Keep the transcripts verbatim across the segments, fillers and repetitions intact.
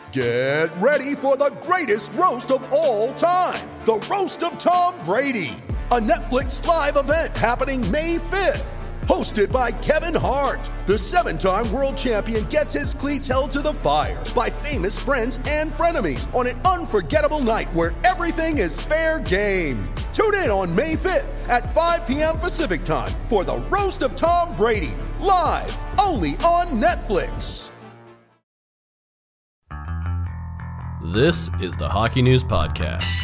Get ready for the greatest roast of all time, the Roast of Tom Brady, a Netflix live event happening May fifth. Hosted by Kevin Hart, the seven-time world champion gets his cleats held to the fire by famous friends and frenemies on an unforgettable night where everything is fair game. Tune in on May fifth at five p.m. Pacific time for the Roast of Tom Brady, live only on Netflix. This is the Hockey News Podcast.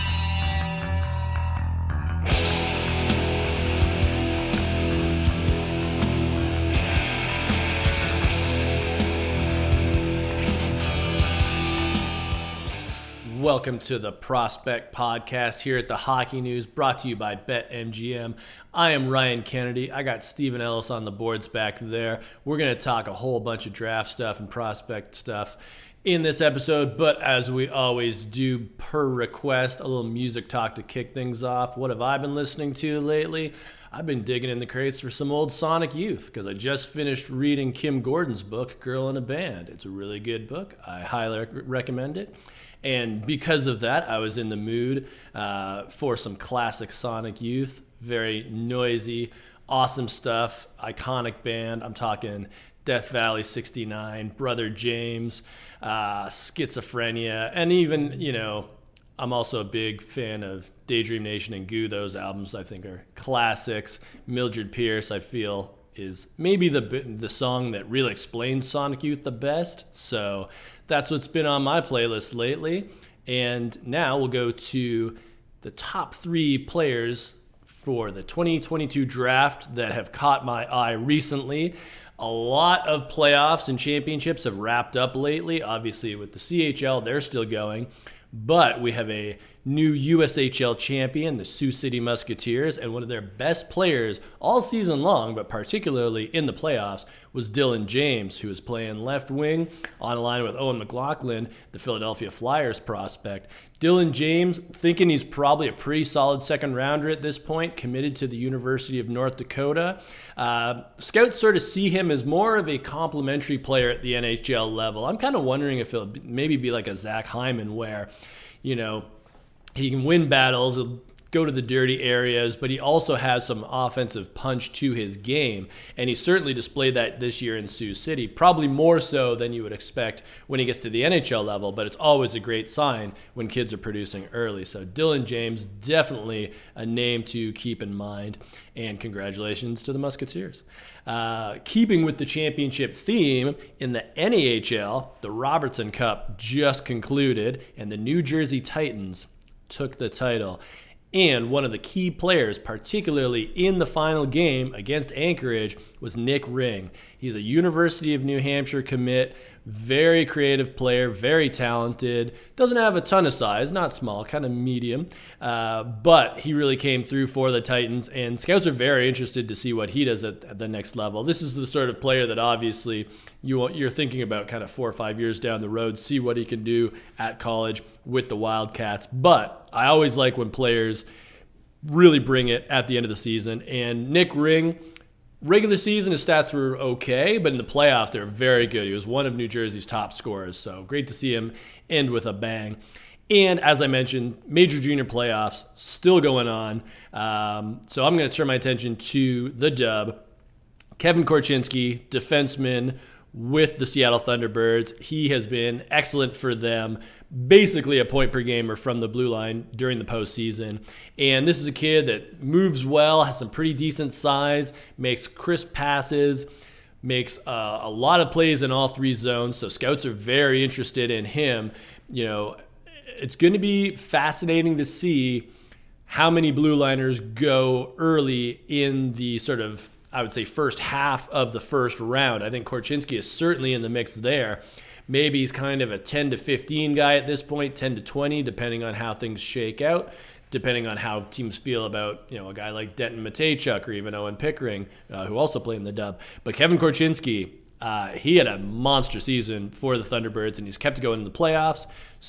Welcome to the Prospect Podcast here at the Hockey News, brought to you by BetMGM. I am Ryan Kennedy. I got Stephen Ellis on the boards back there. We're going to talk a whole bunch of draft stuff and prospect stuff in this episode, but as we always do, per request, a little music talk to kick things off. What have I been listening to lately? I've been digging in the crates for some old Sonic Youth because I just finished reading Kim Gordon's book, Girl in a Band. It's a really good book. I highly recommend it. And because of that, I was in the mood uh, for some classic Sonic Youth. Very noisy, awesome stuff, iconic band. I'm talking Death Valley sixty-nine, Brother James, uh, Schizophrenia, and even, you know, I'm also a big fan of Daydream Nation and Goo. Those albums I think are classics. Mildred Pierce, I feel, is maybe the the song that really explains Sonic Youth the best. So that's what's been on my playlist lately. And now we'll go to the top three players for the twenty twenty-two draft that have caught my eye recently. A lot of playoffs and championships have wrapped up lately. Obviously, with the C H L, they're still going. But we have a new U S H L champion, the Sioux City Musketeers, and one of their best players all season long, but particularly in the playoffs, was Dylan James, who is playing left wing on a line with Owen McLaughlin, the Philadelphia Flyers prospect. Dylan James, thinking he's probably a pretty solid second rounder at this point, committed to the University of North Dakota. Uh, scouts sort of see him as more of a complementary player at the N H L level. I'm kind of wondering if he'll maybe be like a Zach Hyman where, you know, he can win battles, he'll go to the dirty areas, but he also has some offensive punch to his game. And he certainly displayed that this year in Sioux City, probably more so than you would expect when he gets to the N H L level, but it's always a great sign when kids are producing early. So Dylan James, definitely a name to keep in mind. And congratulations to the Musketeers. Uh, keeping with the championship theme, in the N A H L, the Robertson Cup just concluded, and the New Jersey Titans took the title. And one of the key players, particularly in the final game against Anchorage, was Nick Ring. He's a University of New Hampshire commit, very creative player, very talented. Doesn't have a ton of size, not small, kind of medium. Uh, but he really came through for the Titans, and scouts are very interested to see what he does at, at the next level. This is the sort of player that obviously you want, you're thinking about kind of four or five years down the road, see what he can do at college with the Wildcats. But I always like when players really bring it at the end of the season. And Nick Ring, regular season, his stats were okay, but in the playoffs, they were very good. He was one of New Jersey's top scorers, so great to see him end with a bang. And as I mentioned, major junior playoffs still going on. Um, so I'm going to turn my attention to the dub. Kevin Korchinski, defenseman with the Seattle Thunderbirds. He has been excellent for them, basically a point per gamer from the blue line during the postseason. And this is a kid that moves well, has some pretty decent size, makes crisp passes, makes uh, a lot of plays in all three zones. So scouts are very interested in him. You know, it's going to be fascinating to see how many blue liners go early in the sort of, I would say, first half of the first round. I think Korchinski is certainly in the mix there. Maybe he's kind of a ten to fifteen guy at this point, ten to twenty, depending on how things shake out, depending on how teams feel about, you know, a guy like Denton Mateychuk or even Owen Pickering, uh, who also played in the dub. But Kevin Korchinski, uh, he had a monster season for the Thunderbirds, and he's kept going in the playoffs.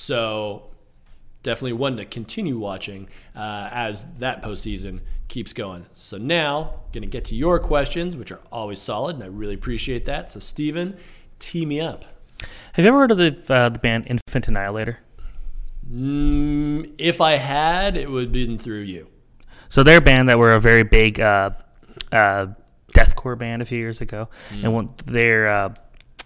So definitely one to continue watching uh, as that postseason keeps going. So now, going to get to your questions, which are always solid, and I really appreciate that. So, Steven, tee me up. Have you ever heard of the uh, the band Infant Annihilator? Mm, if I had, it would have been through you. So they're a band that were a very big uh, uh, deathcore band a few years ago, mm. and when they're uh,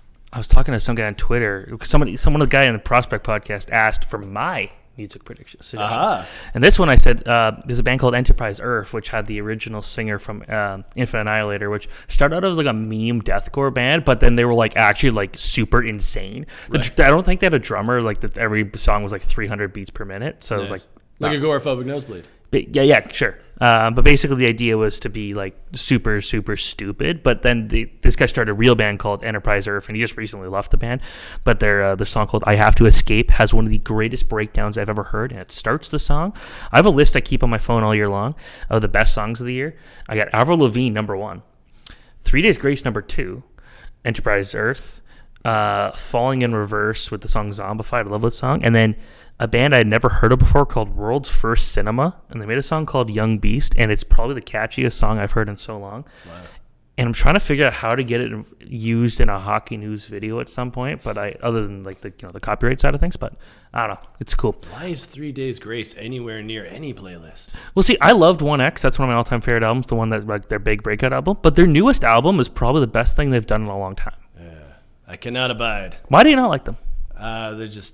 I was talking to some guy on Twitter. Somebody, someone, the guy in the Prospect podcast asked for my music prediction. Uh-huh. And this one I said, uh, there's a band called Enterprise Earth, which had the original singer from uh, Infant Annihilator, which started out as like a meme deathcore band, but then they were like actually like super insane. The, right. I don't think they had a drummer. Like that, every song was like three hundred beats per minute. So nice. It was like like not, agoraphobic nosebleed. But yeah, yeah, sure. Um, but basically, the idea was to be like super, super stupid. But then the, this guy started a real band called Enterprise Earth, and he just recently left the band. But their uh, the song called "I Have to Escape" has one of the greatest breakdowns I've ever heard, and it starts the song. I have a list I keep on my phone all year long of the best songs of the year. I got Avril Lavigne number one, Three Days Grace number two, Enterprise Earth, uh, Falling in Reverse with the song Zombified. I love that song, and then a band I had never heard of before called World's First Cinema, and they made a song called Young Beast, and it's probably the catchiest song I've heard in so long. Wow. And I'm trying to figure out how to get it used in a hockey news video at some point, but I other than like the you know the copyright side of things, but I don't know, it's cool. Why is Three Days Grace anywhere near any playlist? Well, see, I loved one X. That's one of my all-time favorite albums, the one that's like their big breakout album. But their newest album is probably the best thing they've done in a long time. Yeah, I cannot abide. Why do you not like them? Uh, they're just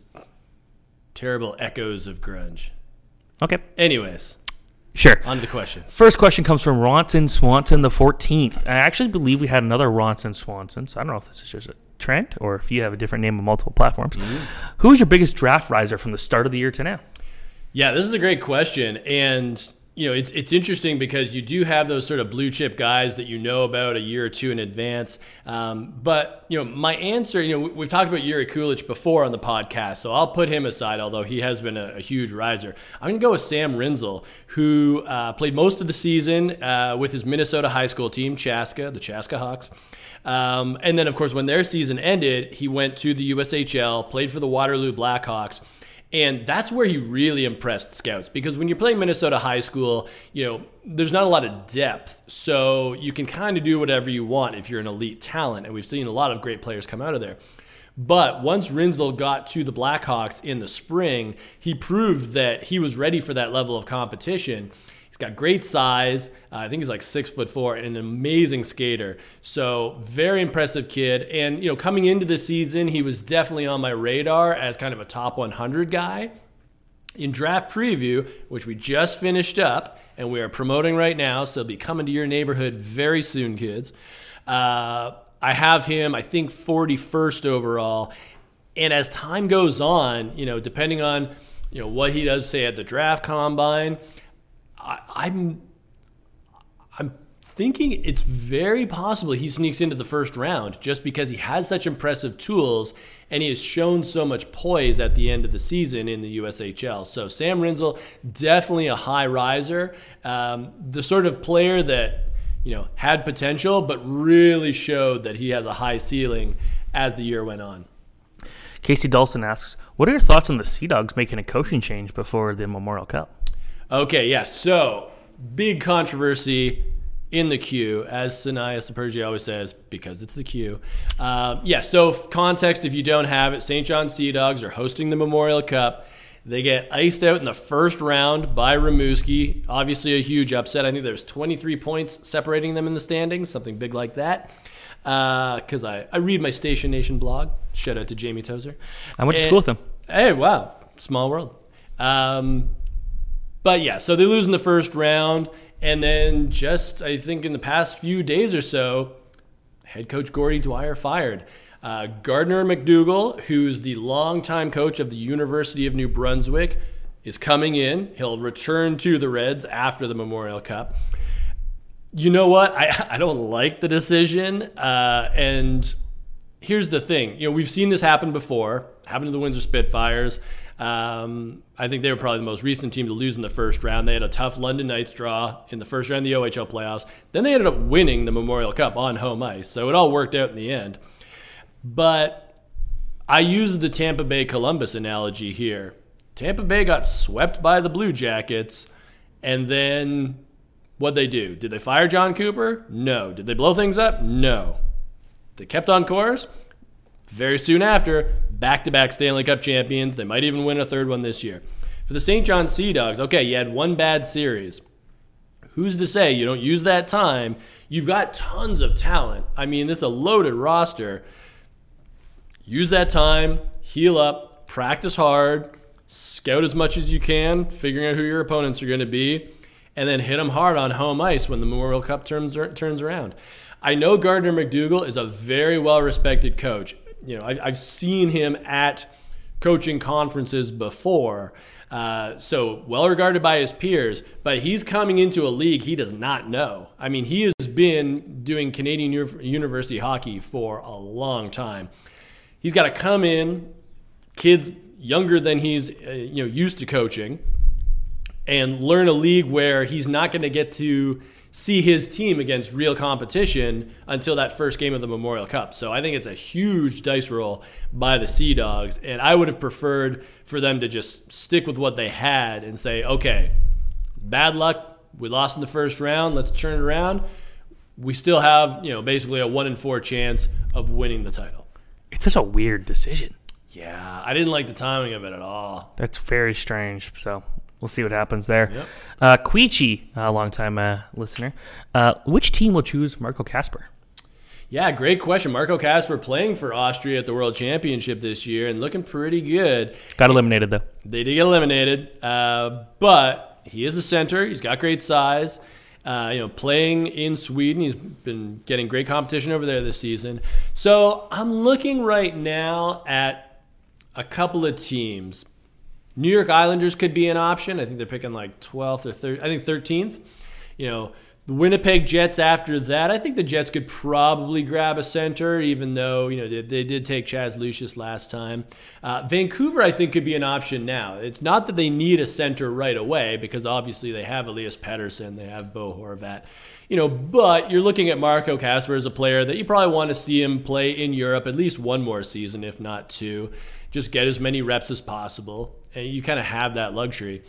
terrible echoes of grunge. Okay. Anyways. Sure. On to the questions. First question comes from Ronson Swanson the fourteenth. I actually believe we had another Ronson Swanson, so I don't know if this is just a trend or if you have a different name on multiple platforms. Mm-hmm. Who is your biggest draft riser from the start of the year to now? Yeah, this is a great question. And, you know, it's it's interesting because you do have those sort of blue chip guys that you know about a year or two in advance. Um, but, you know, my answer, you know, we've talked about Yuri Kulich before on the podcast, so I'll put him aside, although he has been a, a huge riser. I'm going to go with Sam Rinzel, who uh, played most of the season uh, with his Minnesota high school team, Chaska, the Chaska Hawks. Um, and then, of course, when their season ended, he went to the U S H L, played for the Waterloo Blackhawks. And that's where he really impressed scouts, because when you're playing Minnesota high school, you know, there's not a lot of depth. So you can kind of do whatever you want if you're an elite talent. And we've seen a lot of great players come out of there. But once Rinzel got to the Blackhawks in the spring, he proved that he was ready for that level of competition. He's got great size. Uh, I think he's like six foot four and an amazing skater. So very impressive kid. And, you know, coming into the season, he was definitely on my radar as kind of a top one hundred guy. In draft preview, which we just finished up and we are promoting right now, so it'll be coming to your neighborhood very soon, kids. Uh, I have him, I think, forty-first overall. And as time goes on, you know, depending on, you know, what he does, say, at the draft combine, I, I'm I'm thinking it's very possible he sneaks into the first round just because he has such impressive tools and he has shown so much poise at the end of the season in the U S H L. So Sam Rinzel, definitely a high riser, um, the sort of player that, you know, had potential but really showed that he has a high ceiling as the year went on. Casey Dawson asks, what are your thoughts on the Sea Dogs making a coaching change before the Memorial Cup? Okay, yeah, so big controversy in the queue, as Sanaya Saperji always says, because it's the queue. Um, yeah, so context, if you don't have it, Saint John Sea Dogs are hosting the Memorial Cup. They get iced out in the first round by Rimouski. Obviously a huge upset. I think there's twenty-three points separating them in the standings, something big like that. Because uh, I, I read my Station Nation blog. Shout out to Jamie Tozer. I went to and, school with him. Hey, wow. Small world. Um, but yeah, so they lose in the first round. And then just, I think in the past few days or so, head coach Gordy Dwyer fired. Uh, Gardner McDougall, who's the longtime coach of the University of New Brunswick, is coming in. He'll return to the Reds after the Memorial Cup. You know what? I, I don't like the decision. Uh, and here's the thing. You know, we've seen this happen before. Happened to the Windsor Spitfires. Um, I think they were probably the most recent team to lose in the first round. They had a tough London Knights draw in the first round of the O H L playoffs. Then they ended up winning the Memorial Cup on home ice. So it all worked out in the end. But I use the Tampa Bay Columbus analogy here. Tampa Bay got swept by the Blue Jackets, and then what'd they do? Did they fire John Cooper? No. Did they blow things up? No. They kept on course? very soon after, back-to-back Stanley Cup champions. They might even win a third one this year. For the Saint John Sea Dogs, okay, you had one bad series. Who's to say you don't use that time? You've got tons of talent. I mean, this is a loaded roster. Use that time, heal up, practice hard, scout as much as you can, figuring out who your opponents are going to be, and then hit them hard on home ice when the Memorial Cup turns turns around. I know Gardner McDougall is a very well-respected coach. You know, I, I've seen him at coaching conferences before. Uh, so well regarded by his peers, but he's coming into a league he does not know. I mean, he has been doing Canadian U- university hockey for a long time. He's got to come in, kids younger than he's uh, you know used to coaching, and learn a league where he's not going to get to see his team against real competition until that first game of the Memorial Cup. So I think it's a huge dice roll by the Sea Dogs, and I would have preferred for them to just stick with what they had and say, okay, bad luck, we lost in the first round, let's turn it around. We still have, you know, basically a one in four chance of winning the title. It's such a weird decision. Yeah, I didn't like the timing of it at all. That's very strange, so we'll see what happens there. Yep. Uh, Queechy, a longtime uh, listener, uh, which team will choose Marco Kasper? Yeah, great question. Marco Kasper playing for Austria at the World Championship this year and looking pretty good. Got eliminated, though. They did get eliminated, uh, but he is a center. He's got great size. Uh, you know, playing in Sweden, he's been getting great competition over there this season. So I'm looking right now at a couple of teams. New York Islanders could be an option. I think they're picking like twelfth or third. I think thirteenth. You know, the Winnipeg Jets after that. I think the Jets could probably grab a center, even though, you know, they, they did take Chaz Lucius last time. Uh, Vancouver, I think, could be an option now. It's not that they need a center right away, because obviously they have Elias Pettersson, they have Bo Horvat. You know, but you're looking at Marco Kasper as a player that you probably want to see him play in Europe at least one more season, if not two. Just get as many reps as possible, and you kind of have that luxury.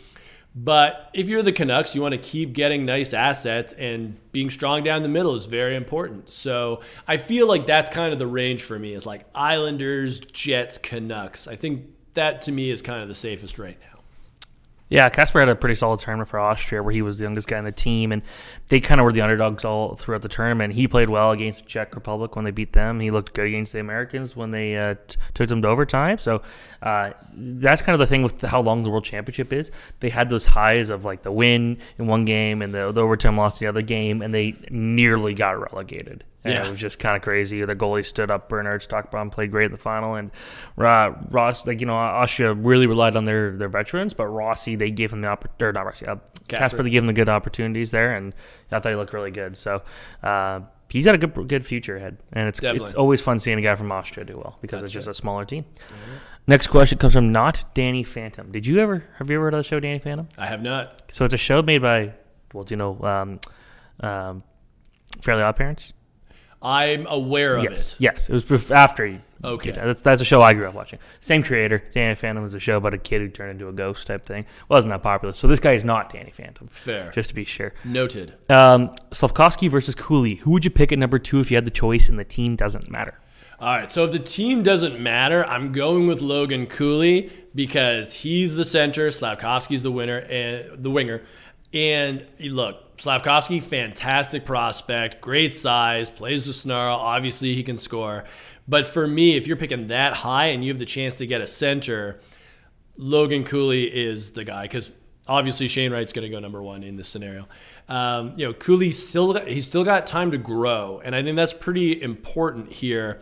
But if you're the Canucks, you want to keep getting nice assets, and being strong down the middle is very important. So I feel like that's kind of the range for me, is like Islanders, Jets, Canucks. I think that to me is kind of the safest right now. Yeah, Kasper had a pretty solid tournament for Austria, where he was the youngest guy on the team, and they kind of were the underdogs all throughout the tournament. He played well against the Czech Republic when they beat them. He looked good against the Americans when they uh, t- took them to overtime. So uh, that's kind of the thing with how long the World Championship is. They had those highs of like the win in one game and the, the overtime loss in the other game, and they nearly got relegated. And yeah. It was just kind of crazy. The goalie stood up. Bernard Stockbaum played great in the final. And uh, Ross, like, you know, Austria really relied on their, their veterans, but Rossi, they gave him the opportunity, or not Rossi, uh, Kasper, they gave him the good opportunities there, and I thought he looked really good. So uh, he's got a good good future ahead. And it's Definitely. It's always fun seeing a guy from Austria do well, because That's it's just right. a smaller team. Mm-hmm. Next question comes from Not Danny Phantom. Did you ever, have you ever heard of the show Danny Phantom? I have not. So it's a show made by, well, do you know, um, um, Fairly Odd Parents? I'm aware of yes, it. Yes, it was bef- after you. Okay. You know, that's, that's a show I grew up watching. Same creator. Danny Phantom was a show about a kid who turned into a ghost type thing. Wasn't that popular. So this guy is not Danny Phantom. Fair. Just to be sure. Noted. Um, Slavkovsky versus Cooley. Who would you pick at number two if you had the choice and the team doesn't matter? All right, so if the team doesn't matter, I'm going with Logan Cooley, because he's the center, Slavkovsky's the winner and the winger. And look, Slavkovsky, fantastic prospect, great size, plays with snarl. Obviously, he can score. But for me, if you're picking that high and you have the chance to get a center, Logan Cooley is the guy, because obviously Shane Wright's going to go number one in this scenario. Um, you know, Cooley still he's still got time to grow, and I think that's pretty important here.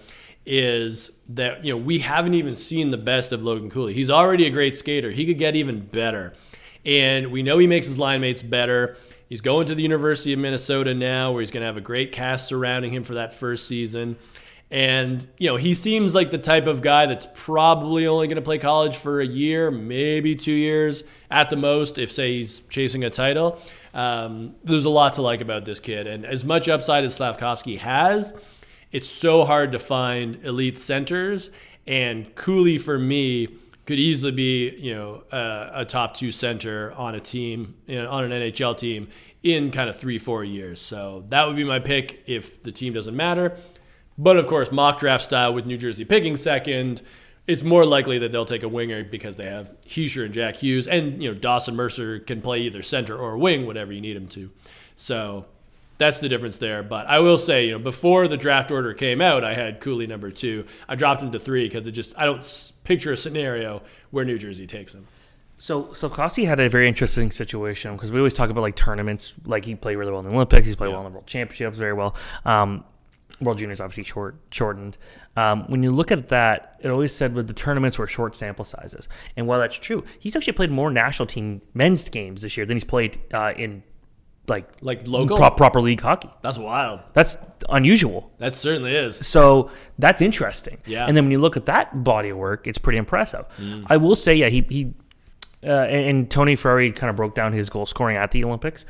Is that, you know, we haven't even seen the best of Logan Cooley. He's already a great skater. He could get even better. And we know he makes his line mates better. He's going to the University of Minnesota now, where he's going to have a great cast surrounding him for that first season. And, you know, he seems like the type of guy that's probably only going to play college for a year, maybe two years at the most, if, say, he's chasing a title. Um, there's a lot to like about this kid. And as much upside as Slavkovsky has, it's so hard to find elite centers. And Cooley, for me, could easily be, you know, a, a top two center on a team, you know, on an N H L team in kind of three, four years. So that would be my pick if the team doesn't matter. But, of course, mock draft style with New Jersey picking second, it's more likely that they'll take a winger because they have Hischier and Jack Hughes. And, you know, Dawson Mercer can play either center or wing, whatever you need him to. So that's the difference there. But I will say, you know, before the draft order came out, I had Cooley number two. I dropped him to three because it just I don't picture a scenario where New Jersey takes him. So, so Kossi had a very interesting situation because we always talk about like tournaments. Like he played really well in the Olympics, he's played yeah. well in the World Championships, very well. Um, World Juniors obviously short shortened. Um, when you look at that, it always said with the tournaments were short sample sizes, and while that's true, he's actually played more national team men's games this year than he's played uh, in like like local pro- proper league hockey. That's wild. That's unusual. That certainly is. So that's interesting. Yeah. And then when you look at that body of work, it's pretty impressive. Mm. I will say, yeah, he he. Uh, and, and Tony Ferrari kind of broke down his goal scoring at the Olympics.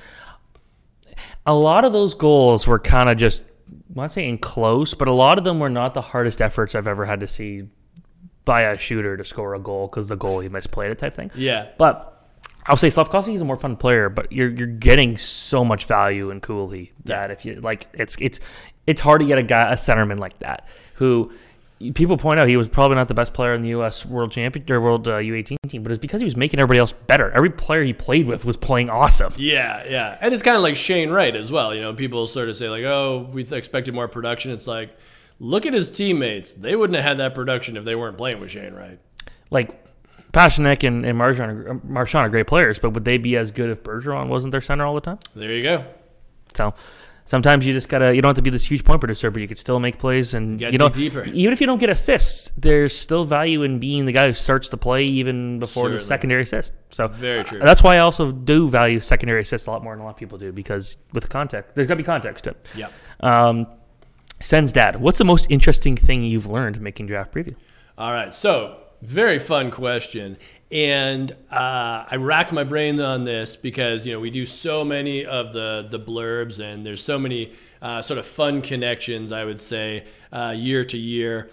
A lot of those goals were kind of just, I'm not saying close, but a lot of them were not the hardest efforts I've ever had to see by a shooter to score a goal because the goalie misplayed it type thing. Yeah. But I'll say Slavkovsky is a more fun player, but you're you're getting so much value in Cooley that yeah. if you like, it's it's it's hard to get a guy a centerman like that who. People point out he was probably not the best player in the U S World Champion or World uh, U eighteen team, but it's because he was making everybody else better. Every player he played with was playing awesome. Yeah, yeah, and it's kind of like Shane Wright as well. You know, people sort of say like, "Oh, we expected more production." It's like, look at his teammates; they wouldn't have had that production if they weren't playing with Shane Wright. Like Pasternak and, and Marchand, Marchand are great players, but would they be as good if Bergeron wasn't their center all the time? There you go. So. Sometimes you just gotta. You don't have to be this huge point producer, but you could still make plays, and you, you know, deeper. Even if you don't get assists, there's still value in being the guy who starts the play even before Certainly. the secondary assist. So very true. Uh, that's why I also do value secondary assists a lot more than a lot of people do because with context, there's gotta be context to it. Yeah. Um, Sen's dad, what's the most interesting thing you've learned making draft preview? All right, so very fun question. And uh, I racked my brain on this because, you know, we do so many of the, the blurbs and there's so many uh, sort of fun connections, I would say, uh, year to year.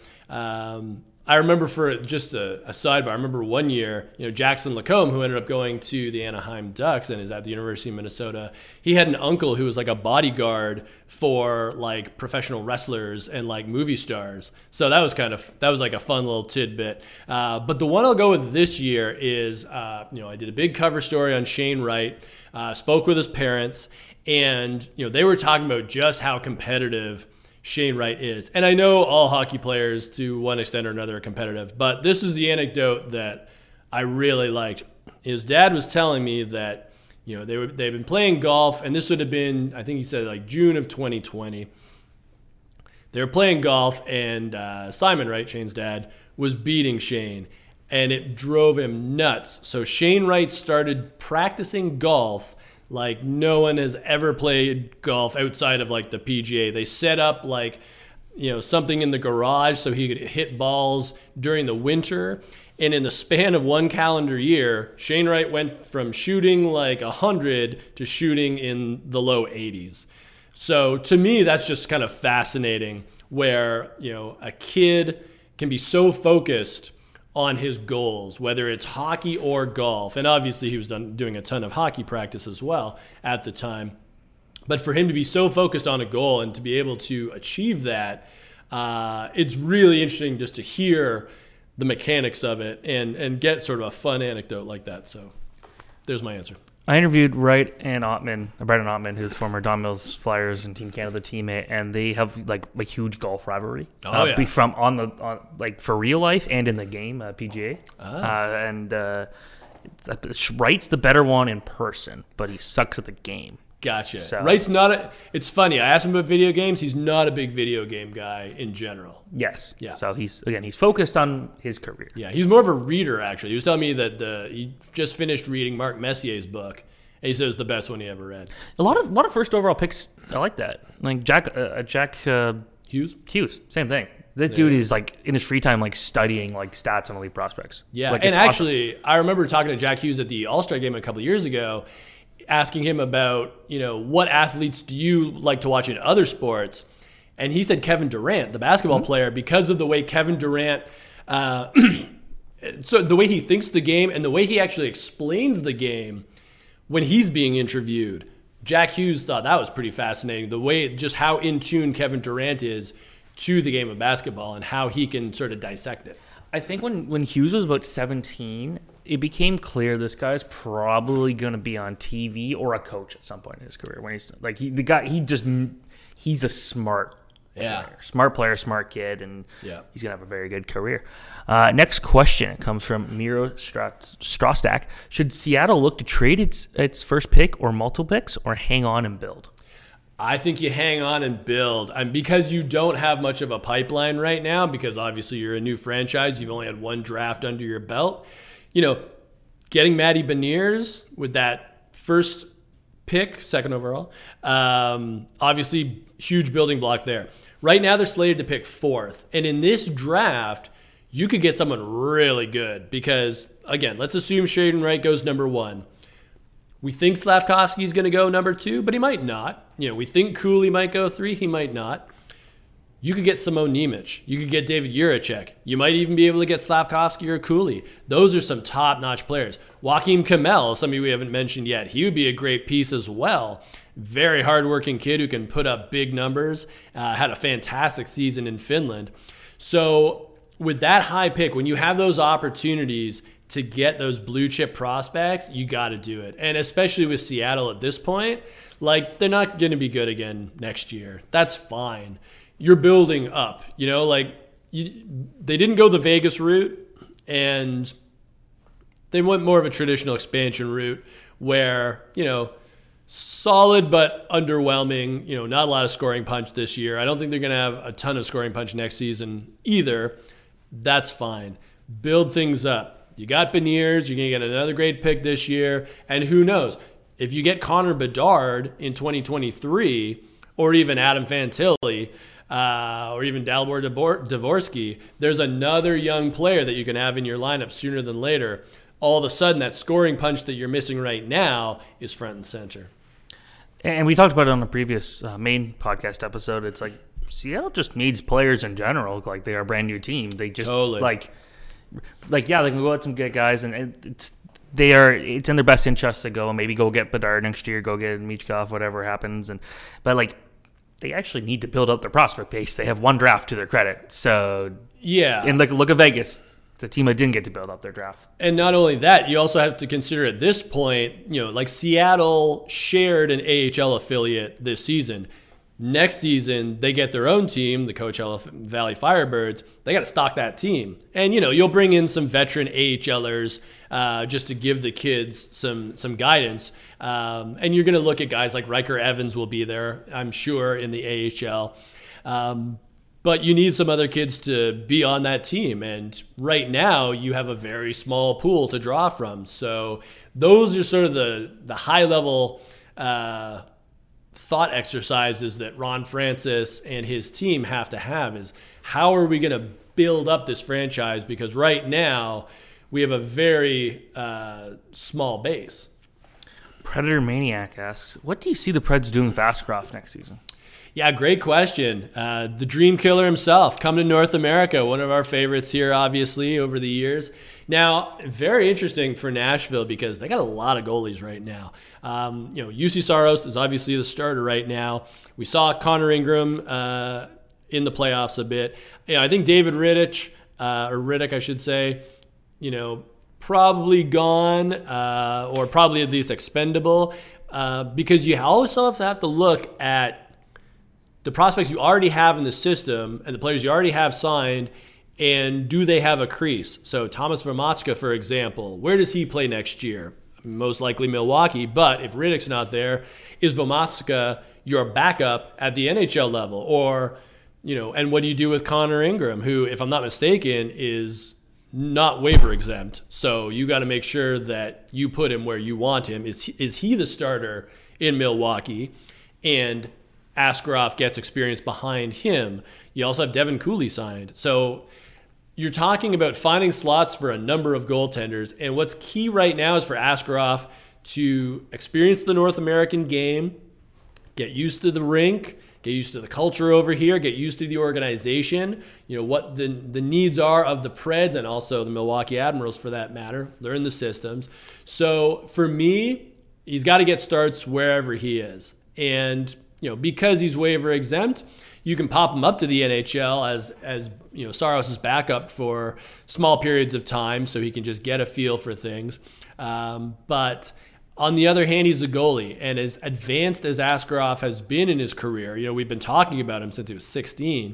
Um, I remember for just a, a sidebar, I remember one year, you know, Jackson Lacombe, who ended up going to the Anaheim Ducks and is at the University of Minnesota, he had an uncle who was like a bodyguard for like professional wrestlers and like movie stars. So that was kind of, that was like a fun little tidbit. Uh, but the one I'll go with this year is, uh, you know, I did a big cover story on Shane Wright, uh, spoke with his parents, and, you know, they were talking about just how competitive Shane Wright is. And I know all hockey players to one extent or another are competitive, but this is the anecdote that I really liked. His dad was telling me that, you know, they were, they've been playing golf, and this would have been, I think he said like June of twenty twenty. They were playing golf, and uh, Simon Wright, Shane's dad, was beating Shane, and it drove him nuts. So Shane Wright started practicing golf like no one has ever played golf outside of like the P G A. They set up like, you know, something in the garage so he could hit balls during the winter. And in the span of one calendar year, Shane Wright went from shooting like one hundred to shooting in the low eighties. So to me, that's just kind of fascinating where, you know, a kid can be so focused on his goals, whether it's hockey or golf. And obviously he was done, doing a ton of hockey practice as well at the time. But for him to be so focused on a goal and to be able to achieve that, uh, it's really interesting just to hear the mechanics of it and, and get sort of a fun anecdote like that. So there's my answer. I interviewed Wright and Ottman, Brendan Ottman, who's former Don Mills Flyers and Team Canada teammate, and they have like a huge golf rivalry. Oh, uh, yeah. Be from on the on, like for real life and in the game, uh, P G A. Ah. Uh, and uh, Wright's the better one in person, but he sucks at the game. Gotcha. So, Wright's not a. It's funny. I asked him about video games. He's not a big video game guy in general. Yes. Yeah. So he's again he's focused on his career. Yeah, he's more of a reader actually. He was telling me that the he just finished reading Mark Messier's book. And he said it's the best one he ever read. A lot of a lot of first overall picks. I like that. Like Jack uh, Jack uh, Hughes. Hughes. Same thing. This yeah. dude is like in his free time, like studying like stats on elite prospects. Yeah, like, and actually, awesome. I remember talking to Jack Hughes at the All-Star game a couple of years ago, asking him about, you know, what athletes do you like to watch in other sports? And he said Kevin Durant, the basketball mm-hmm. player, because of the way Kevin Durant, uh, so the way he thinks the game and the way he actually explains the game when he's being interviewed. Jack Hughes thought that was pretty fascinating. The way, just how in tune Kevin Durant is to the game of basketball and how he can sort of dissect it. I think when, when Hughes was about seventeen, it became clear this guy's probably going to be on T V or a coach at some point in his career. When he's like he, the guy, he just he's a smart, yeah, player. smart player, smart kid, and yeah. he's gonna have a very good career. Uh, next question comes from Miro Strostak. Should Seattle look to trade its its first pick or multiple picks, or hang on and build? I think you hang on and build. And because you don't have much of a pipeline right now, because obviously you're a new franchise, you've only had one draft under your belt. You know, getting Matty Beniers with that first pick, second overall, um, obviously huge building block there. Right now they're slated to pick fourth. And in this draft, you could get someone really good because, again, let's assume Shaden Wright goes number one. We think Slavkovsky is going to go number two, but he might not. You know, we think Cooley might go three. He might not. You could get Simone Nemec. You could get David Juracek. You might even be able to get Slavkovsky or Cooley. Those are some top-notch players. Joakim Kamel, somebody we haven't mentioned yet, he would be a great piece as well. Very hardworking kid who can put up big numbers. Uh, had a fantastic season in Finland. So with that high pick, when you have those opportunities to get those blue chip prospects, you got to do it. And especially with Seattle at this point, like they're not going to be good again next year. That's fine. You're building up, you know, like you, they didn't go the Vegas route and they went more of a traditional expansion route where, you know, solid but underwhelming, you know, not a lot of scoring punch this year. I don't think they're going to have a ton of scoring punch next season either. That's fine. Build things up. You got Beniers. You're going to get another great pick this year. And who knows? If you get Connor Bedard in twenty twenty-three or even Adam Fantilli uh, or even Dalibor Dvorsky, there's another young player that you can have in your lineup sooner than later. All of a sudden, that scoring punch that you're missing right now is front and center. And we talked about it on the previous uh, main podcast episode. It's like Seattle just needs players in general. Like they are a brand new team. They just totally. like... Like, yeah, they can go out some good guys, and it's they are it's in their best interest to go and maybe go get Bedard next year, go get Michkov, whatever happens. And but like, they actually need to build up their prospect base. They have one draft to their credit, so yeah. And like, look at Vegas, the team that didn't get to build up their draft. And not only that, you also have to consider at this point, you know, like Seattle shared an A H L affiliate this season. Next season, they get their own team, the Coachella Valley Firebirds. They got to stock that team. And, you know, you'll bring in some veteran AHLers uh, just to give the kids some some guidance. Um, and you're going to look at guys like Riker Evans will be there, I'm sure, in the A H L. Um, but you need some other kids to be on that team. And right now, you have a very small pool to draw from. So those are sort of the, the high-level uh thought exercises that Ron Francis and his team have to have is how are we going to build up this franchise? Because right now we have a very uh, small base. Predator Maniac asks, what do you see the Preds doing with Askarov next season? Yeah, great question. Uh, the Dream Killer himself, coming to North America, one of our favorites here, obviously, over the years. Now, very interesting for Nashville because they got a lot of goalies right now. Um, you know, U C Saros is obviously the starter right now. We saw Connor Ingram uh, in the playoffs a bit. You know, I think David Rittich, uh, or Riddick, I should say, you know, probably gone uh, or probably at least expendable uh, because you also have to look at the prospects you already have in the system and the players you already have signed, and do they have a crease? So Thomas Vermatska, for example, where does he play next year? Most likely Milwaukee, but if Riddick's not there, is Vermatska your backup at the N H L level? Or, you know, and what do you do with Connor Ingram, who, if I'm not mistaken, is not waiver exempt? So you got to make sure that you put him where you want him. Is he, is he the starter in Milwaukee? And Askarov gets experience behind him. You also have Devin Cooley signed. So you're talking about finding slots for a number of goaltenders. And what's key right now is for Askarov to experience the North American game, get used to the rink, get used to the culture over here, get used to the organization, you know, what the, the needs are of the Preds and also the Milwaukee Admirals for that matter, learn the systems. So for me, he's got to get starts wherever he is. And you know, because he's waiver exempt, you can pop him up to the N H L as as you know Saros' backup for small periods of time, so he can just get a feel for things. Um, but on the other hand, he's a goalie, and as advanced as Askarov has been in his career, you know, we've been talking about him since he was sixteen.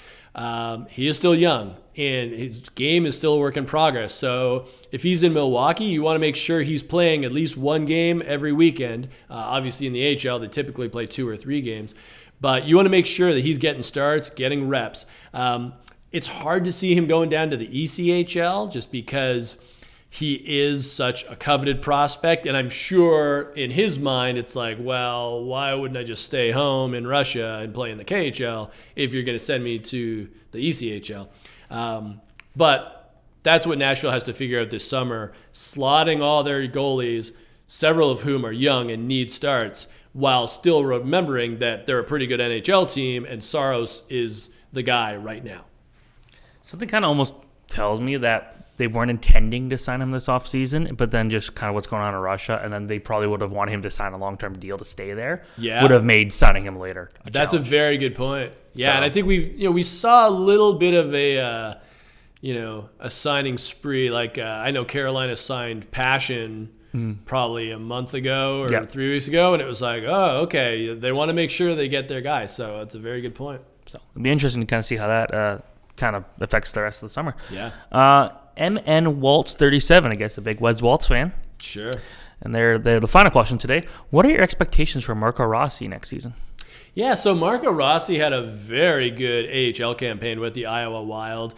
Um, he is still young, and his game is still a work in progress. So if he's in Milwaukee, you want to make sure he's playing at least one game every weekend. Uh, obviously, in the A H L, they typically play two or three games. But you want to make sure that he's getting starts, getting reps. Um, it's hard to see him going down to the E C H L just because he is such a coveted prospect. And I'm sure in his mind, it's like, well, why wouldn't I just stay home in Russia and play in the K H L if you're going to send me to the E C H L? Um, but that's what Nashville has to figure out this summer, slotting all their goalies, several of whom are young and need starts, while still remembering that they're a pretty good N H L team and Saros is the guy right now. Something kind of almost tells me that they weren't intending to sign him this offseason, but then just kind of what's going on in Russia, and then they probably would have wanted him to sign a long-term deal to stay there. Yeah. Would have made signing him later a That's challenge. a very good point. Yeah, So- and I think we you know we saw a little bit of a uh, you know a signing spree. Like uh, I know Carolina signed Passion probably a month ago or Yep. three weeks ago, and it was like, oh, okay, they want to make sure they get their guy. So it's a very good point. So it'll be interesting to kind of see how that uh, kind of affects the rest of the summer. Yeah, Uh, M N Waltz thirty-seven, I guess a big Wes Waltz fan. sure. And they're, they're the final question today. What are your expectations for Marco Rossi next season? Yeah, so Marco Rossi had a very good A H L campaign with the Iowa Wild.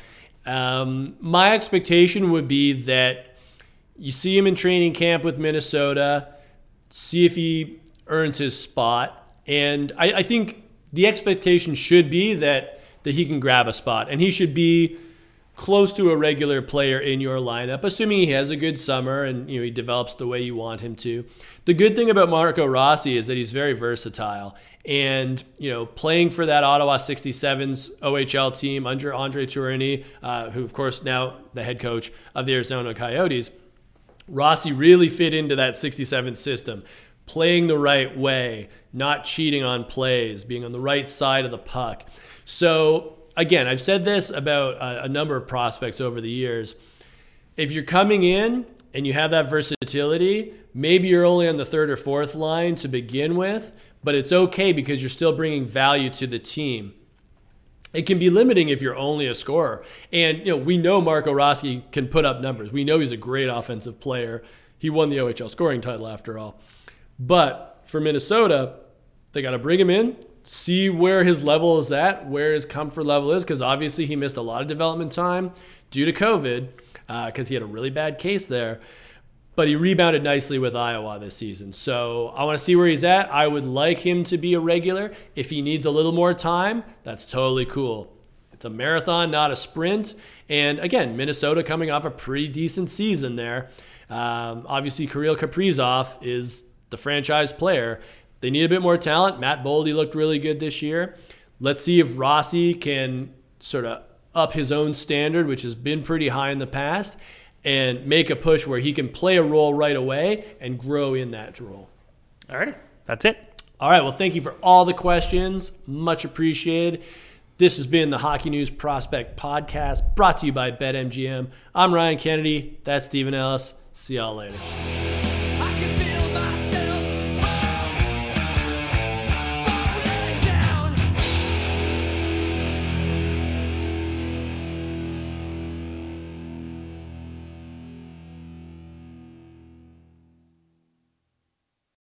Um, my expectation would be that you see him in training camp with Minnesota, see if he earns his spot. And I, I think the expectation should be that, that he can grab a spot. And he should be close to a regular player in your lineup, assuming he has a good summer and you know he develops the way you want him to. The good thing about Marco Rossi is that he's very versatile. And, you know, playing for that Ottawa sixty-sevens O H L team under Andre Tourigny, uh, who, of course, now the head coach of the Arizona Coyotes, Rossi really fit into that sixty-seven system, playing the right way, not cheating on plays, being on the right side of the puck. So, again, I've said this about a, a number of prospects over the years. If you're coming in and you have that versatility, maybe you're only on the third or fourth line to begin with, but it's okay because you're still bringing value to the team. It can be limiting if you're only a scorer. And, you know, we know Marco Rossi can put up numbers. We know he's a great offensive player. He won the O H L scoring title after all. But for Minnesota, they got to bring him in, see where his level is at, where his comfort level is, because obviously he missed a lot of development time due to COVID because uh, he had a really bad case there. But he rebounded nicely with Iowa this season. So I want to see where he's at. I would like him to be a regular. If he needs a little more time, that's totally cool. It's a marathon, not a sprint. And again, Minnesota coming off a pretty decent season there. Um, obviously, Kirill Kaprizov is the franchise player. They need a bit more talent. Matt Boldy looked really good this year. Let's see if Rossi can sort of up his own standard, which has been pretty high in the past, and make a push where he can play a role right away and grow in that role. All right, that's it. All right, well, thank you for all the questions. Much appreciated. This has been the Hockey News Prospect Podcast, brought to you by BetMGM. I'm Ryan Kennedy. That's Stephen Ellis. See y'all later.